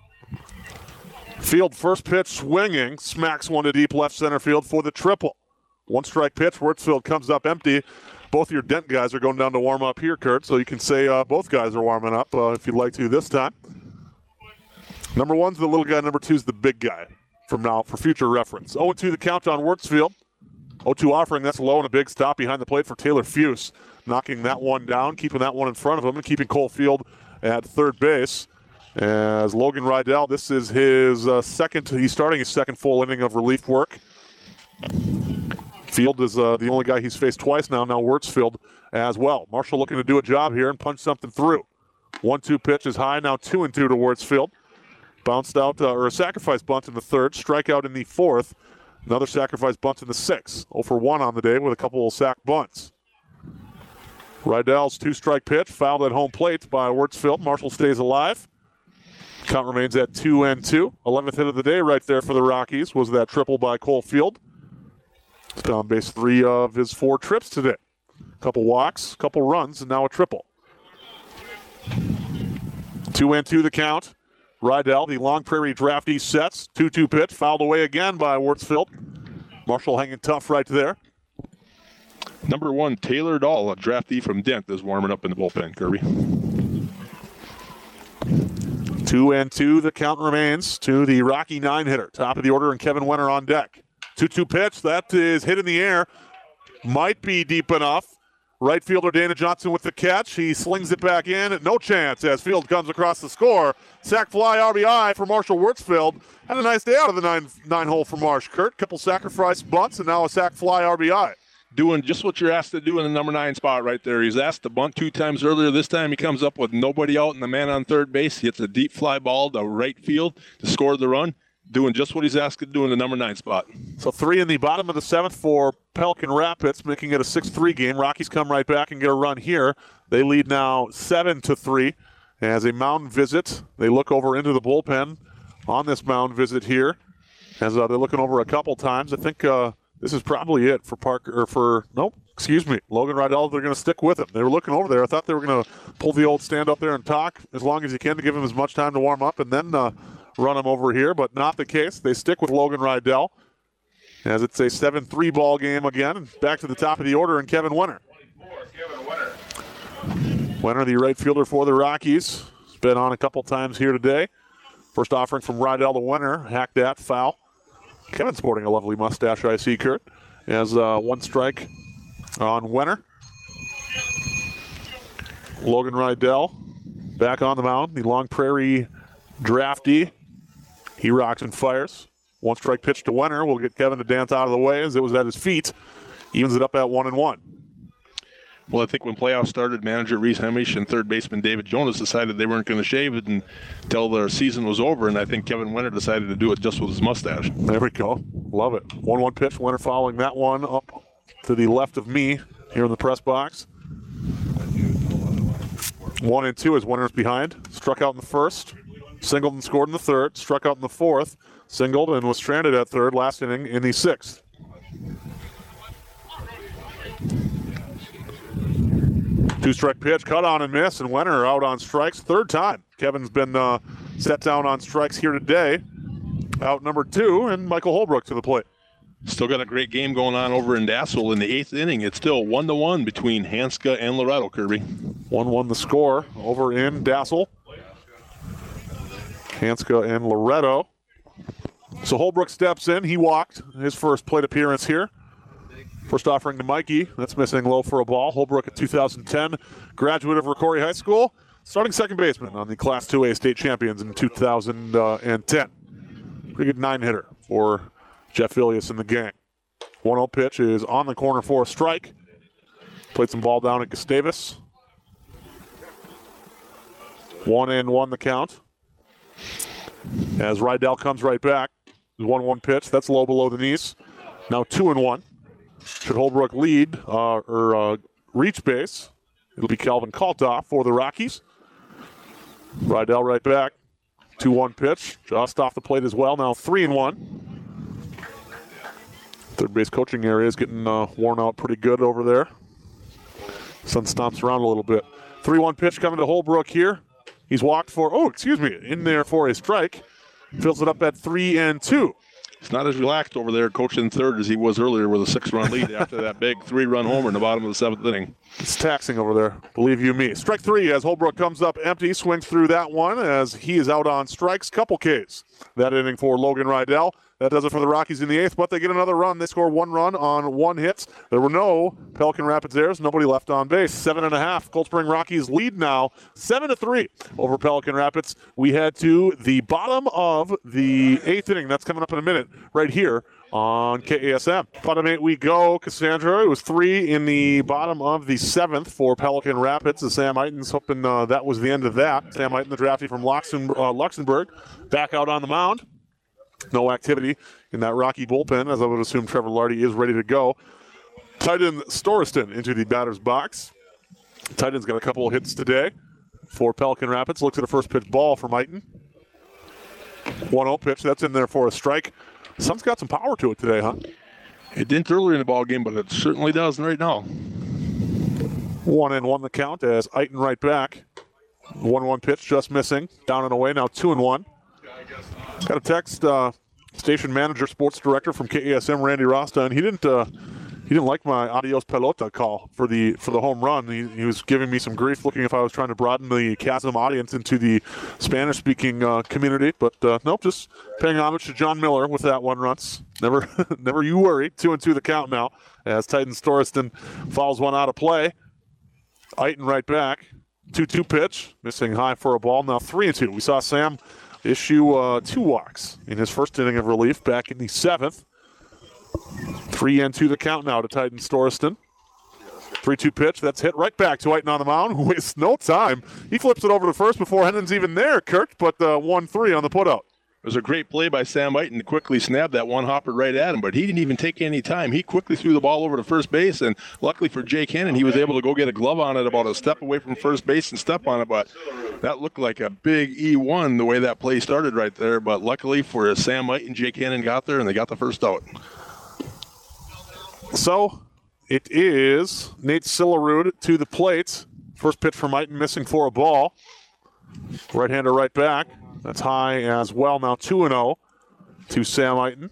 Field first pitch swinging, smacks one to deep left center field for the triple. One strike pitch, Wurtzfeld comes up empty. Both of your Dent guys are going down to warm up here, Kurt, so you can say uh, both guys are warming up uh, if you'd like to this time. Number one's the little guy, number two's the big guy from now for future reference. oh two the count on Wurtzfeld. oh two offering, that's low, and a big stop behind the plate for Taylor Fuse, knocking that one down, keeping that one in front of him, and keeping Cole Field at third base. As Logan Rydell, this is his uh, second, he's starting his second full inning of relief work. Field is uh, the only guy he's faced twice now, now Wurtzfeld as well. Marshall looking to do a job here and punch something through. one two pitch is high, now two and two to Wurtzfeld. Bounced out, uh, or a sacrifice bunt in the third, strikeout in the fourth. Another sacrifice bunt in the sixth. oh for one on the day with a couple of sack bunts. Rydell's two-strike pitch, fouled at home plate by Wurtzfeld. Marshall stays alive. Count remains at two and two. eleventh hit of the day right there for the Rockies was that triple by Cole Field. He's on base three of his four trips today. Couple walks, couple runs, and now a triple. Two and two the count. Rydell, the Long Prairie draftee, sets. two two pitch, fouled away again by Wurtzfeld. Marshall hanging tough right there. Number one, Taylor Dahl, a draftee from Dent, is warming up in the bullpen, Kirby. Two and two, the count remains to the Rocky nine hitter. Top of the order, and Kevin Wenner on deck. two two pitch, that is hit in the air. Might be deep enough. Right fielder Dana Johnson with the catch. He slings it back in. No chance as Field comes across the score. Sack fly R B I for Marshall Wurtzfeld. Had a nice day out of the nine, nine hole for Marsh. Kurt, couple sacrifice bunts, and now a sack fly R B I. Doing just what you're asked to do in the number nine spot right there. He's asked to bunt two times earlier. This time he comes up with nobody out and the man on third base. He hits a deep fly ball to right field to score the run. Doing just what he's asked to do in the number nine spot. So three in the bottom of the seventh for Pelican Rapids, making it a six three game. Rockies come right back and get a run here. They lead now seven to three. As a mound visit, they look over into the bullpen on this mound visit here. As uh, they're looking over a couple times. I think uh, this is probably it for Parker, or for, nope, excuse me, Logan Rydell. They're going to stick with him. They were looking over there. I thought they were going to pull the old stand up there and talk as long as you can to give him as much time to warm up and then uh, run him over here, but not the case. They stick with Logan Rydell as it's a seven three ball game again. Back to the top of the order, and Kevin Wenner. Wenner, the right fielder for the Rockies. He's been on a couple times here today. First offering from Rydell to Wenner. Hacked at, foul. Kevin sporting a lovely mustache, I see, Kurt. As uh, one strike on Wenner. Logan Rydell back on the mound. The Long Prairie draftee. He rocks and fires. One strike pitch to Wenner. We'll get Kevin to dance out of the way as it was at his feet. Evens it up at one and one. Well, I think when playoffs started, manager Reese Hemish and third baseman David Jonas decided they weren't going to shave it until their season was over, and I think Kevin Wenner decided to do it just with his mustache. There we go. Love it. one one pitch. Wenner following that one up to the left of me here in the press box. One and two as Wenner's behind. Struck out in the first. Singled and scored in the third. Struck out in the fourth. Singled and was stranded at third last inning in the sixth. Two-strike pitch, cut on and miss, and Wenner out on strikes third time. Kevin's been uh, set down on strikes here today. Out number two, and Michael Holbrook to the plate. Still got a great game going on over in Dassel in the eighth inning. It's still one to one between Hanska and Loretto, Kirby. one one the score over in Dassel. Hanska and Loretto. So Holbrook steps in. He walked his first plate appearance here. First offering to Mikey. That's missing low for a ball. Holbrook, a two thousand ten graduate of Ricori High School. Starting second baseman on the Class two A state champions in two thousand ten. Pretty good nine-hitter for Jeff Ilias and the gang. one oh pitch is on the corner for a strike. Played some ball down at Gustavus. One and one the count. As Rydell comes right back. one one pitch. That's low below the knees. Now two and one. Should Holbrook lead uh, or uh, reach base. It'll be Calvin Kaltoff for the Rockies. Rydell right back. two one pitch. Just off the plate as well. Now three and one. Third base coaching area is getting uh, worn out pretty good over there. Sun stomps around a little bit. three one pitch coming to Holbrook here. He's walked for, oh, excuse me, in there for a strike. Fills it up at three and two. It's not as relaxed over there coaching third as he was earlier with a six-run lead after that big three-run homer in the bottom of the seventh inning. It's taxing over there, believe you me. Strike three as Holbrook comes up empty, swings through that one as he is out on strikes. Couple Ks that inning for Logan Rydell. That does it for the Rockies in the eighth, but they get another run. They score one run on one hit. There were no Pelican Rapids errors. Nobody left on base. Seven and a half. Cold Spring Rockies lead now, seven to three over Pelican Rapids. We head to the bottom of the eighth inning. That's coming up in a minute, right here on K A S M. Bottom eight we go. Cassandra, it was three in the bottom of the seventh for Pelican Rapids. And Sam Eiten's hoping uh, that was the end of that. Sam Eiten, the draftee from Luxem- uh, Luxembourg, back out on the mound. No activity in that Rocky bullpen, as I would assume Trevor Lardy is ready to go. Titan Storiston into the batter's box. Titan's got a couple of hits today for Pelican Rapids. Looks at a first pitch ball from Eiten. one oh pitch. That's in there for a strike. Sun's got some power to it today, huh? It didn't earlier in the ball game, but it certainly does right now. One and one the count as Eiten right back. one one pitch just missing. Down and away. Now two and one. Got a text, uh, station manager, sports director from K A S M, Randy Rasta, and he didn't uh, he didn't like my adios pelota call for the for the home run. He, he was giving me some grief, looking if I was trying to broaden the Chasm audience into the Spanish-speaking uh, community. But uh, nope, just paying homage to John Miller with that one runs. Never, never you worry. Two and two the count now as Titan Storiston fouls one out of play. Eiten right back. two two pitch, missing high for a ball. Now three and two. We saw Sam issue uh, two walks in his first inning of relief back in the seventh. Three and two the count now to Titan Storiston. three two pitch. That's hit right back to Eiten on the mound. Wastes no time. He flips it over to first before Hendon's even there, Kurt, but uh, one three on the putout. It was a great play by Sam Eiten to quickly snap that one hopper right at him, but he didn't even take any time. He quickly threw the ball over to first base, and luckily for Jake Hennon, he was able to go get a glove on it about a step away from first base and step on it, but that looked like a big E one the way that play started right there, but luckily for Sam Eiten, Jake Hennon got there, and they got the first out. So it is Nate Sillerud to the plate. First pitch from Eiten, missing for a ball. Right-hander right back. That's high as well. Now two and oh to Sam Eiten.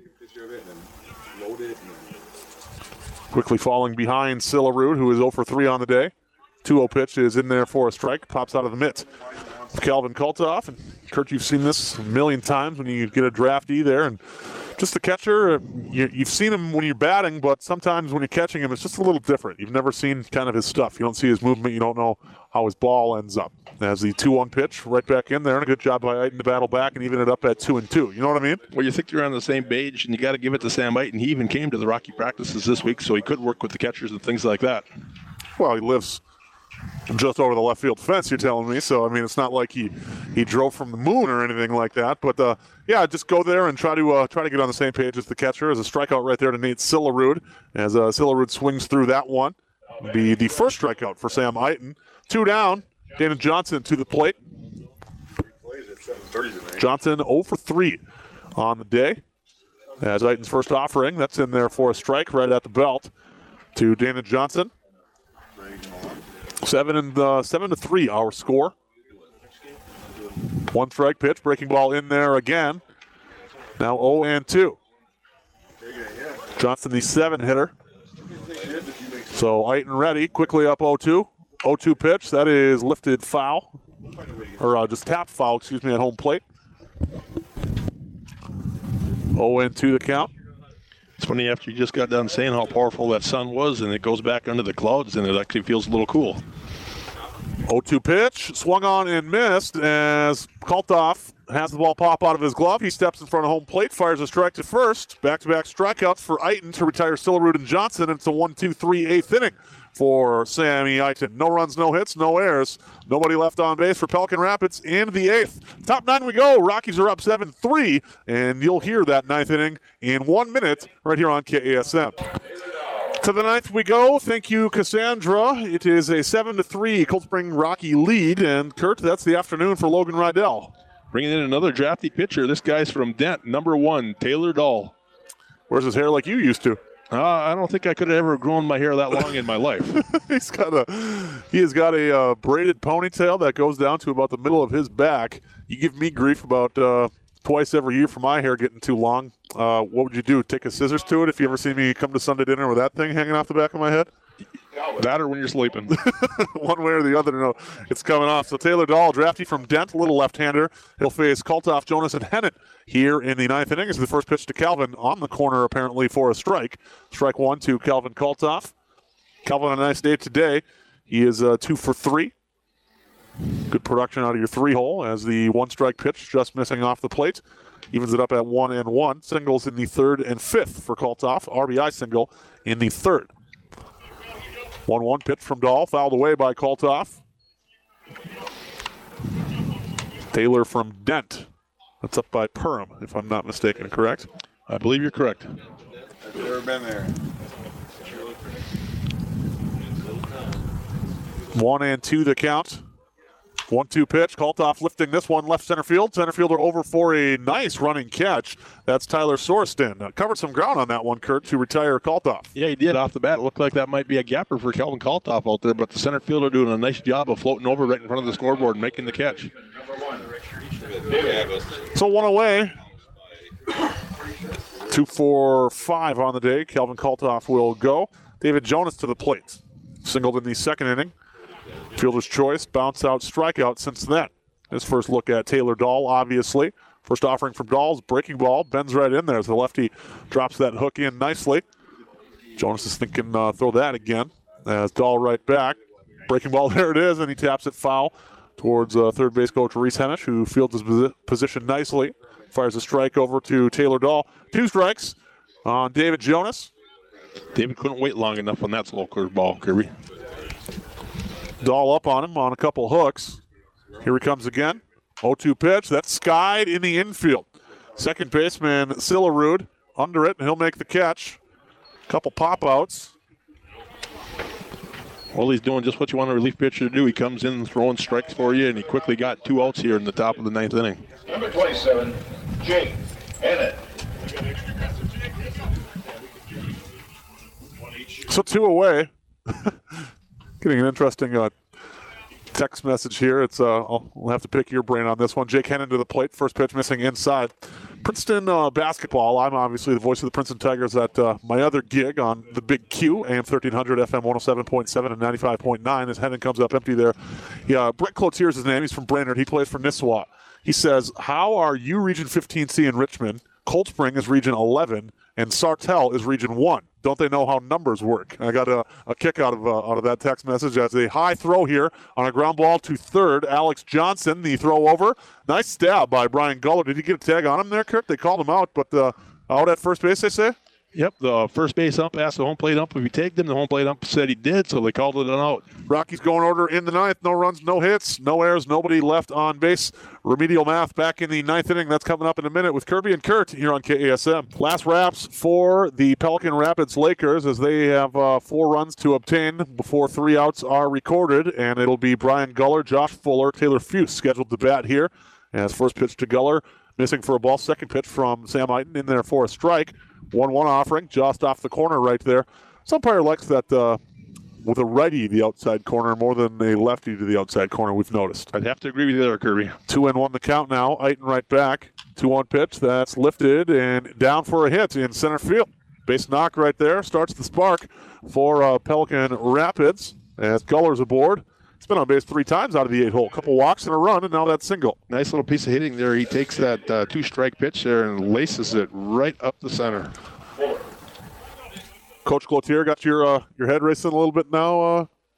Quickly falling behind Sillerud, who is oh for three on the day. two oh pitch is in there for a strike. Pops out of the mitt. Calvin Kaltoff. And Kurt, you've seen this a million times when you get a draftee there. And just the catcher, you, you've seen him when you're batting, but sometimes when you're catching him, it's just a little different. You've never seen kind of his stuff. You don't see his movement. You don't know how his ball ends up. As the two one pitch right back in there, and a good job by Eiten to battle back and even it up at two and two. You know what I mean? Well, you think you're on the same page, and you got to give it to Sam Eiten. He even came to the Rocky practices this week, so he could work with the catchers and things like that. Well, he lives just over the left field fence, you're telling me. So, I mean, it's not like he, he drove from the moon or anything like that. But, uh, yeah, just go there and try to uh, try to get on the same page as the catcher. As a strikeout right there to Nate Sillerud. As uh, Sillerud swings through that one. Be the first strikeout for Sam Eiten. Two down. Dana Johnson to the plate. Johnson oh for three on the day. As Eiten's first offering, that's in there for a strike right at the belt to Dana Johnson. Seven and uh, seven to three, our score. One strike pitch, breaking ball in there again. Now oh and two. Johnson, the seven hitter. So Eiten ready, quickly up oh two. oh two pitch, that is lifted foul, or uh, just tapped foul, excuse me, at home plate. oh and two the count. It's funny, after you just got done saying how powerful that sun was, and it goes back under the clouds, and it actually feels a little cool. oh two pitch, swung on and missed as Kaltoff has the ball pop out of his glove. He steps in front of home plate, fires a strike to first. Back-to-back strikeouts for Eiten to retire Sillerud and Johnson, and it's a one two three eighth inning for Sammy Eichen. No runs, no hits, no errors. Nobody left on base for Pelican Rapids in the eighth. Top nine we go. Rockies are up seven three, and you'll hear that ninth inning in one minute right here on K A S M. To the ninth we go. Thank you, Cassandra. It is a seven to three Cold Spring Rocky lead, and Kurt, that's the afternoon for Logan Rydell. Bringing in another drafty pitcher. This guy's from Dent, number one, Taylor Dahl. Wears his hair like you used to. Uh, I don't think I could have ever grown my hair that long in my life. He's got a, he has got a uh, braided ponytail that goes down to about the middle of his back. You give me grief about uh, twice every year for my hair getting too long. Uh, what would you do? Take a scissors to it if you ever see me come to Sunday dinner with that thing hanging off the back of my head? That or when you're sleeping. One way or the other, no, it's coming off. So Taylor Dahl, drafty from Dent, little left-hander. He'll face Kaltoff, Jonas, and Hennett here in the ninth inning. This is the first pitch to Calvin on the corner, apparently, for a strike. Strike one to Calvin Kaltoff. Calvin on a nice day today. He is uh, two for three. Good production out of your three-hole as the one-strike pitch just missing off the plate. Evens it up at one and one. Singles in the third and fifth for Kaltoff. R B I single in the third. one one pitch from Dahl, fouled away by Kaltoff. Taylor from Dent. That's up by Perham, if I'm not mistaken, correct? I believe you're correct. I've never been there. One and two the count. one two pitch. Kaltoff lifting this one left center field. Center fielder over for a nice running catch. That's Tyler Sorston. Uh, covered some ground on that one, Kurt, to retire Kaltoff. Yeah, he did. Off the bat, it looked like that might be a gapper for Calvin Kaltoff out there, but the center fielder doing a nice job of floating over right in front of the scoreboard and making the catch. So one away. Two, four, five on the day. Calvin Kaltoff will go. David Jonas to the plate. Singled in the second inning. Fielder's choice, bounce out, strikeout since then. His first look at Taylor Dahl, obviously. First offering from Dahl's breaking ball, bends right in there as the lefty drops that hook in nicely. Jonas is thinking uh, throw that again as Dahl right back. Breaking ball, there it is, and he taps it foul towards uh, third base coach Reese Hennish, who fields his posi- position nicely. Fires a strike over to Taylor Dahl. Two strikes on David Jonas. David couldn't wait long enough on that slow curve ball, Kirby. Dahl up on him on a couple hooks. Here he comes again. oh two pitch. That's skied in the infield. Second baseman Sillerud under it, and he'll make the catch. Couple pop-outs. Well, he's doing just what you want a relief pitcher to do. He comes in throwing strikes for you, and he quickly got two outs here in the top of the ninth inning. Number twenty-seven, Jake Hennett. So two away. Getting an interesting uh, text message here. It's uh, I'll, I'll have to pick your brain on this one. Jake Hennon to the plate. First pitch missing inside. Princeton uh, basketball. I'm obviously the voice of the Princeton Tigers at uh, my other gig on the Big Q, A M thirteen hundred, F M one oh seven point seven and ninety-five point nine. As Hennon comes up empty there. Yeah, Brett Cloutier is his name. He's from Brainerd. He plays for Nisswa. He says, how are you Region fifteen C in Richmond? Cold Spring is Region eleven, and Sartell is Region one. Don't they know how numbers work? I got a, a kick out of uh, out of that text message. As a high throw here on a ground ball to third. Alex Johnson, the throw over. Nice stab by Brian Guller. Did he get a tag on him there, Kurt? They called him out, but uh, out at first base, they say? Yep, the first base ump asked the home plate ump if he tagged him. The home plate ump said he did, so they called it an out. Rockies going order in the ninth. No runs, no hits, no errors, nobody left on base. Remedial math back in the ninth inning. That's coming up in a minute with Kirby and Kurt here on K A S M. Last wraps for the Pelican Rapids Lakers as they have uh, four runs to obtain before three outs are recorded, and it'll be Brian Guller, Josh Fuller, Taylor Fuse scheduled to bat here. As first pitch to Guller, missing for a ball. Second pitch from Sam Eiton in there for a strike. one one offering, just off the corner right there. Some umpire likes that uh, with a righty to the outside corner more than a lefty to the outside corner, we've noticed. I'd have to agree with you there, Kirby. Two and one the count now. Eiton right back. two one pitch. That's lifted and down for a hit in center field. Base knock right there. Starts the spark for uh, Pelican Rapids as Guller's aboard. He's been on base three times out of the eight hole. Couple walks and a run, and now that single. Nice little piece of hitting there. He takes that uh, two-strike pitch there and laces it right up the center. Coach Cloutier, got your uh, your head racing a little bit now, uh,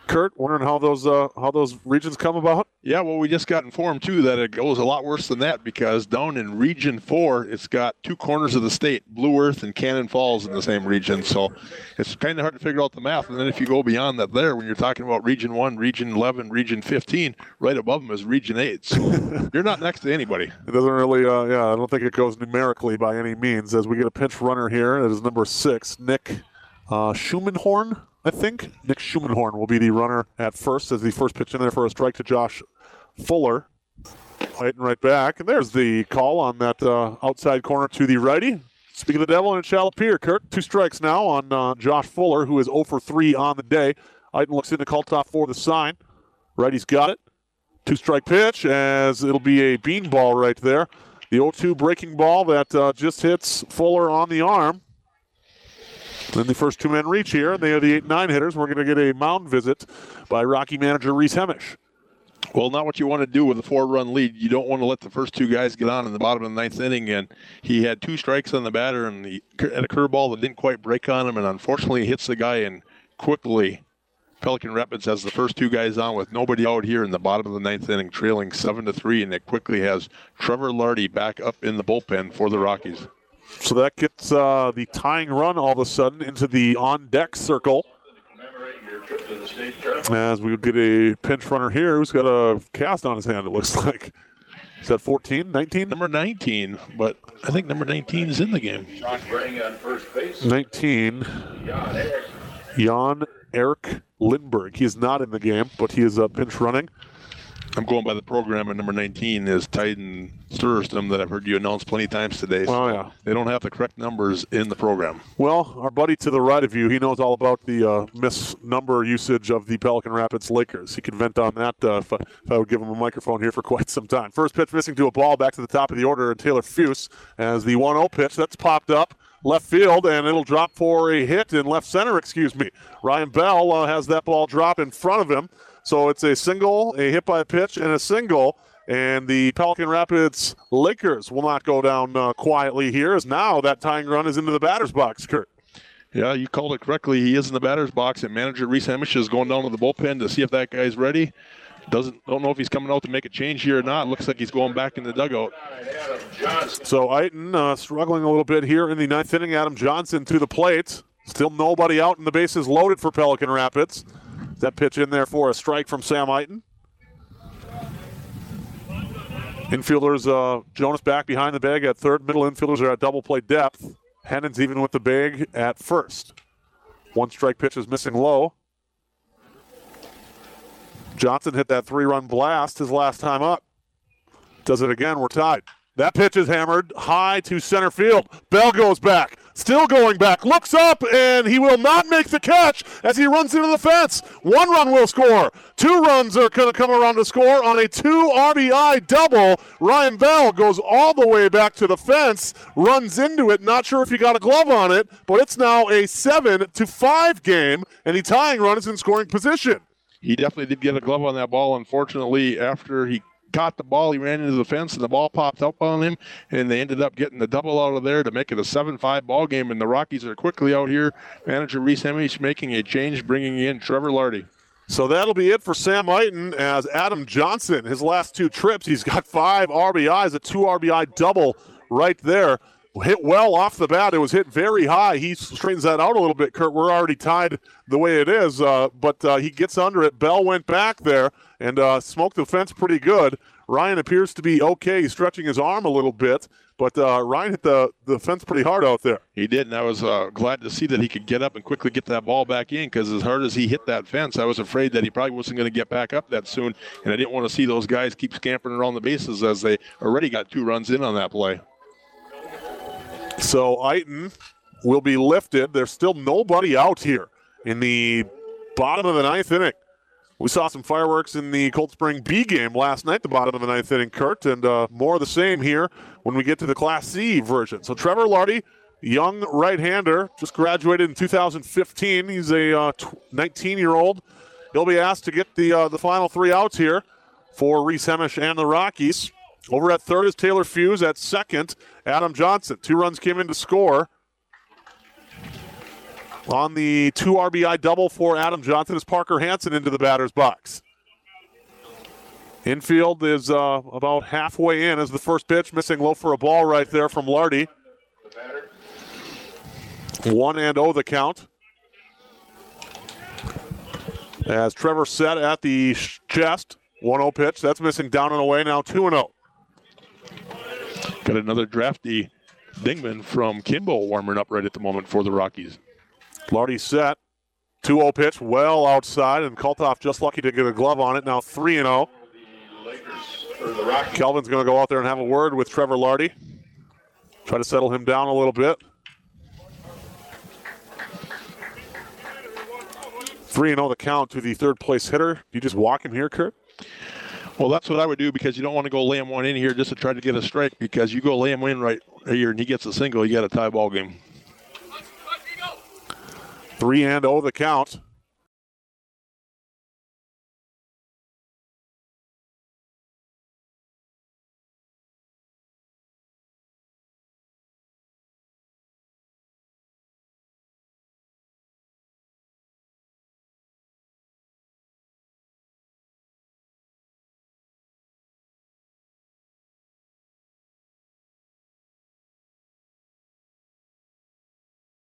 Kurt, wondering how those uh, how those regions come about? Yeah, well, we just got informed, too, that it goes a lot worse than that because down in Region four, it's got two corners of the state, Blue Earth and Cannon Falls in the same region. So it's kind of hard to figure out the math. And then if you go beyond that there, when you're talking about Region one, Region eleven, Region fifteen, right above them is Region eight. So you're not next to anybody. It doesn't really, uh, yeah, I don't think it goes numerically by any means as we get a pinch runner here. That is number six, Nick uh, Schumanhorn. I think Nick Schumanhorn will be the runner at first as the first pitch in there for a strike to Josh Fuller. Fighting right back. And there's the call on that uh, outside corner to the righty. Speaking of the devil, and it shall appear. Kurt, two strikes now on uh, Josh Fuller, who is oh for three on the day. Eiten looks into Kaltoff for the sign. Righty's got it. Two-strike pitch as it'll be a beanball right there. The oh two breaking ball that uh, just hits Fuller on the arm. Then the first two-men reach here, and they are the eight nine hitters. We're going to get a mound visit by Rocky manager Reese Hemish. Well, not what you want to do with a four-run lead. You don't want to let the first two guys get on in the bottom of the ninth inning, and he had two strikes on the batter and he had a curveball that didn't quite break on him, and unfortunately he hits the guy, and quickly Pelican Rapids has the first two guys on with nobody out here in the bottom of the ninth inning, trailing seven to three, and it quickly has Trevor Lardy back up in the bullpen for the Rockies. So that gets uh, the tying run all of a sudden into the on-deck circle. As we get a pinch runner here who's got a cast on his hand, it looks like. Is that fourteen, nineteen? Number nineteen, but I think number nineteen is in the game. nineteen, Jan Eric Lindberg. He is not in the game, but he is uh, pinch running. I'm going by the program, and number nineteen is Tyden Sturstum that I've heard you announce plenty of times today. So oh, yeah. They don't have the correct numbers in the program. Well, our buddy to the right of you, he knows all about the uh, misnumber usage of the Pelican Rapids Lakers. He could vent on that uh, if, I, if I would give him a microphone here for quite some time. First pitch missing to a ball back to the top of the order, and Taylor Fuse as the one oh pitch. That's popped up left field, and it'll drop for a hit in left center, excuse me. Ryan Bell uh, has that ball drop in front of him. So it's a single, a hit by a pitch, and a single. And the Pelican Rapids Lakers will not go down uh, quietly here, as now that tying run is into the batter's box, Kurt. Yeah, you called it correctly. He is in the batter's box, and manager Reese Hemish is going down to the bullpen to see if that guy's ready. Doesn't don't know if he's coming out to make a change here or not. Looks like he's going back in the dugout. So Eiten uh, struggling a little bit here in the ninth inning. Adam Johnson to the plate. Still nobody out, and the bases loaded for Pelican Rapids. That pitch in there for a strike from Sam Eiten. Infielders, uh, Jonas back behind the bag at third. Middle infielders are at double play depth. Hennon's even with the bag at first. One strike pitch is missing low. Johnson hit that three-run blast his last time up. Does it again, we're tied. That pitch is hammered high to center field. Bell goes back, still going back, looks up, and he will not make the catch as he runs into the fence. One run will score. Two runs are going to come around to score on a two R B I double. Ryan Bell goes all the way back to the fence, runs into it. Not sure if he got a glove on it, but it's now a seven to five game, and the tying run is in scoring position. He definitely did get a glove on that ball. Unfortunately, after he caught the ball, he ran into the fence, and the ball popped up on him, and they ended up getting the double out of there to make it a seven five ball game, and the Rockies are quickly out here. Manager Reese Hemish making a change, bringing in Trevor Lardy. So that'll be it for Sam Eiten as Adam Johnson, his last two trips, he's got five R B Is, a two R B I double right there. Hit well off the bat. It was hit very high. He straightens that out a little bit, Kurt. We're already tied the way it is, uh, but uh, he gets under it. Bell went back there and uh, smoked the fence pretty good. Ryan appears to be okay. He's stretching his arm a little bit, but uh, Ryan hit the, the fence pretty hard out there. He did, and I was uh, glad to see that he could get up and quickly get that ball back in, because as hard as he hit that fence, I was afraid that he probably wasn't going to get back up that soon, and I didn't want to see those guys keep scampering around the bases as they already got two runs in on that play. So Eiten will be lifted. There's still nobody out here in the bottom of the ninth inning. We saw some fireworks in the Cold Spring B game last night, the bottom of the ninth inning, Kurt, and uh, more of the same here when we get to the Class C version. So Trevor Lardy, young right-hander, just graduated in two thousand fifteen. He's a uh, nineteen-year-old. He'll be asked to get the uh, the final three outs here for Reese Hemish and the Rockies. Over at third is Taylor Fuse. At second, Adam Johnson. Two runs came in to score. On the two R B I double for Adam Johnson is Parker Hansen into the batter's box. Infield is uh, about halfway in as the first pitch, missing low for a ball right there from Lardy. one and oh the count. As Trevor set at the chest, one oh pitch. That's missing down and away, now two and oh. Got another drafty Dingman from Kimball warming up right at the moment for the Rockies. Lardy set, two oh pitch, well outside, and Kaltoff just lucky to get a glove on it, now three and oh. Kelvin's going to go out there and have a word with Trevor Lardy. Try to settle him down a little bit. three and oh the count to the third place hitter. You just walk him here, Kurt? Well, that's what I would do because you don't want to go lay him one in here just to try to get a strike, because you go lay him in right here and he gets a single, you got a tie ball game. three and oh the count.